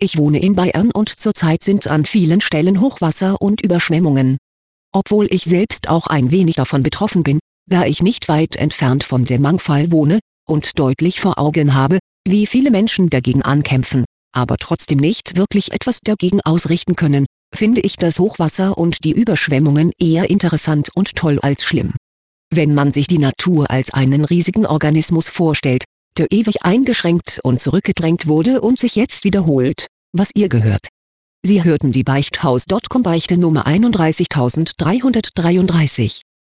Ich wohne in Bayern und zurzeit sind an vielen Stellen Hochwasser und Überschwemmungen. Obwohl ich selbst auch ein wenig davon betroffen bin, da ich nicht weit entfernt von dem Mangfall wohne und deutlich vor Augen habe, wie viele Menschen dagegen ankämpfen, aber trotzdem nicht wirklich etwas dagegen ausrichten können, finde ich das Hochwasser und die Überschwemmungen eher interessant und toll als schlimm. Wenn man sich die Natur als einen riesigen Organismus vorstellt, der ewig eingeschränkt und zurückgedrängt wurde und sich jetzt wiederholt, was ihr gehört. Sie hörten die Beichthaus.com Beichte Nummer 31333.